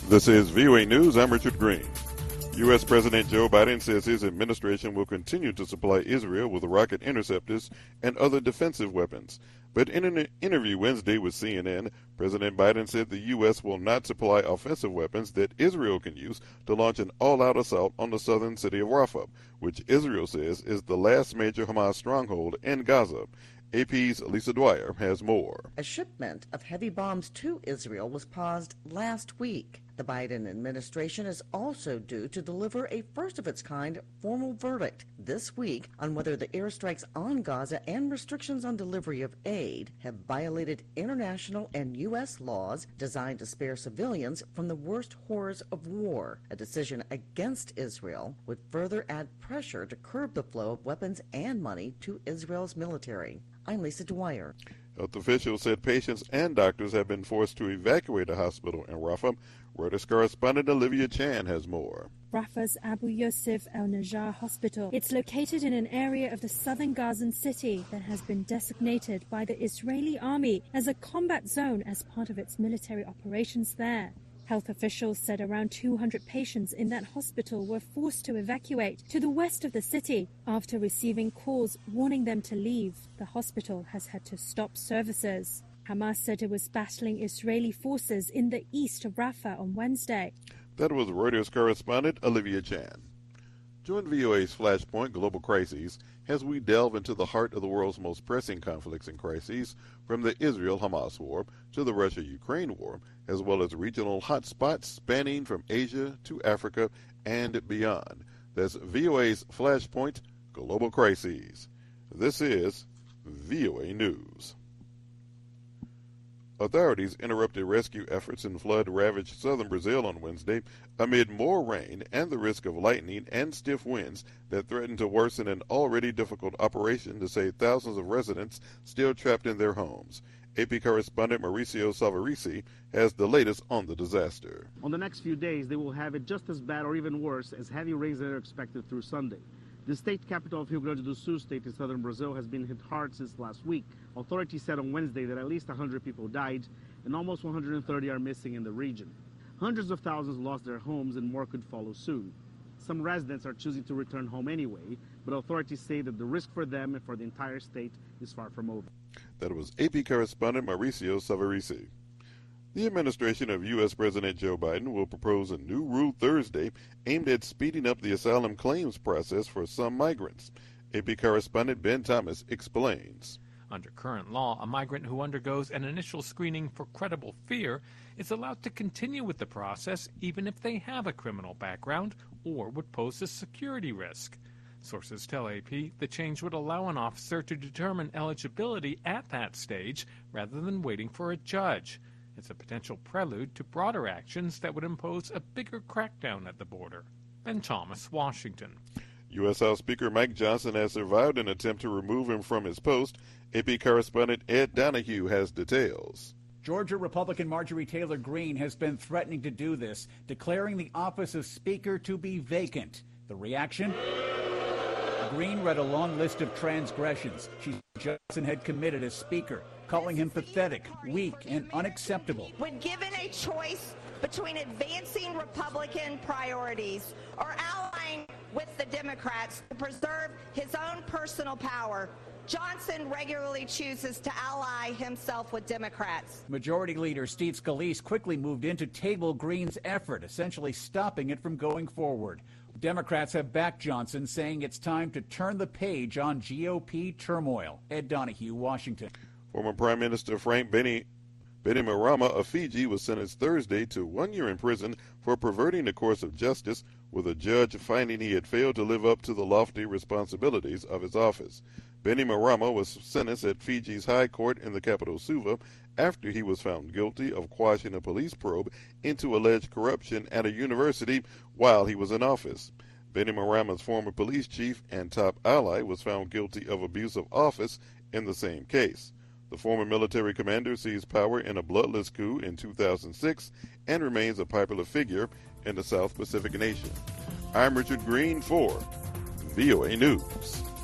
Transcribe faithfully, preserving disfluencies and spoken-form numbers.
This is V O A News. I'm Richard Green. U S. President Joe Biden says his administration will continue to supply Israel with rocket interceptors and other defensive weapons. But in an interview Wednesday with C N N, President Biden said the U S will not supply offensive weapons that Israel can use to launch an all-out assault on the southern city of Rafah, which Israel says is the last major Hamas stronghold in Gaza. A P's Lisa Dwyer has more. A shipment of heavy bombs to Israel was paused last week. The Biden administration is also due to deliver a first-of-its-kind formal verdict this week on whether the airstrikes on Gaza and restrictions on delivery of aid have violated international and U S laws designed to spare civilians from the worst horrors of war. A decision against Israel would further add pressure to curb the flow of weapons and money to Israel's military. I'm Lisa Dwyer. Health officials said patients and doctors have been forced to evacuate a hospital in Rafah. Reuters correspondent Olivia Chan has more. Rafah's Abu Yusuf al-Najjar Hospital. It's located in an area of the southern Gazan city that has been designated by the Israeli army as a combat zone as part of its military operations there. Health officials said around two hundred patients in that hospital were forced to evacuate to the west of the city after receiving calls warning them to leave. The hospital has had to stop services. Hamas said it was battling Israeli forces in the east of Rafah on Wednesday. That was Reuters correspondent Olivia Chan. Join V O A's Flashpoint Global Crises as we delve into the heart of the world's most pressing conflicts and crises, from the Israel-Hamas war to the Russia-Ukraine war, as well as regional hotspots spanning from Asia to Africa and beyond. That's V O A's Flashpoint Global Crises. This is V O A News. Authorities interrupted rescue efforts in flood-ravaged southern Brazil on Wednesday amid more rain and the risk of lightning and stiff winds that threatened to worsen an already difficult operation to save thousands of residents still trapped in their homes. A P correspondent Mauricio Savarese has the latest on the disaster. On the next few days, they will have it just as bad or even worse as heavy rains that are expected through Sunday. The state capital of Rio Grande do Sul state in southern Brazil has been hit hard since last week. Authorities said on Wednesday that at least one hundred people died and almost one hundred thirty are missing in the region. Hundreds of thousands lost their homes and more could follow soon. Some residents are choosing to return home anyway, but authorities say that the risk for them and for the entire state is far from over. That was A P correspondent Mauricio Savarese. The administration of U S. President Joe Biden will propose a new rule Thursday aimed at speeding up the asylum claims process for some migrants. A P correspondent Ben Thomas explains. Under current law, a migrant who undergoes an initial screening for credible fear is allowed to continue with the process even if they have a criminal background or would pose a security risk. Sources tell A P the change would allow an officer to determine eligibility at that stage rather than waiting for a judge. It's a potential prelude to broader actions that would impose a bigger crackdown at the border. Ben Thomas, Washington. U S. House Speaker Mike Johnson has survived an attempt to remove him from his post. A P correspondent Ed Donahue has details. Georgia Republican Marjorie Taylor Greene has been threatening to do this, declaring the office of Speaker to be vacant. The reaction? Greene read a long list of transgressions she said Johnson had committed as Speaker, calling him pathetic, weak, and unacceptable. When given a choice between advancing Republican priorities or allying with the Democrats to preserve his own personal power, Johnson regularly chooses to ally himself with Democrats. Majority Leader Steve Scalise quickly moved in to table Greene's effort, essentially stopping it from going forward. Democrats have backed Johnson, saying it's time to turn the page on G O P turmoil. Ed Donahue, Washington. Former Prime Minister Frank Bainimarama Bainimarama of Fiji was sentenced Thursday to one year in prison for perverting the course of justice, with a judge finding he had failed to live up to the lofty responsibilities of his office. Bainimarama was sentenced at Fiji's High Court in the capital Suva after he was found guilty of quashing a police probe into alleged corruption at a university while he was in office. Bainimarama's former police chief and top ally was found guilty of abuse of office in the same case. The former military commander seized power in a bloodless coup in two thousand six and remains a popular figure in the South Pacific nation. I'm Richard Green for V O A News.